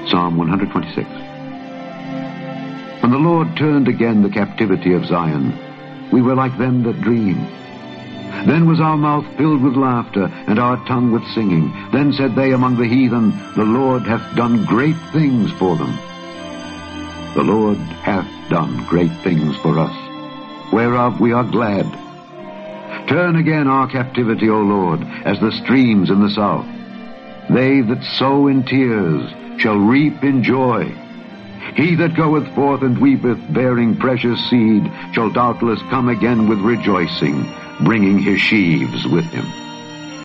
Psalm 126. When the Lord turned again the captivity of Zion, we were like them that dream. Then was our mouth filled with laughter, and our tongue with singing. Then said they among the heathen, The Lord hath done great things for them. The Lord hath done great things for us, whereof we are glad. Turn again our captivity, O Lord, as the streams in the south. They that sow in tears shall reap in joy. He that goeth forth and weepeth, bearing precious seed, shall doubtless come again with rejoicing, bringing his sheaves with him.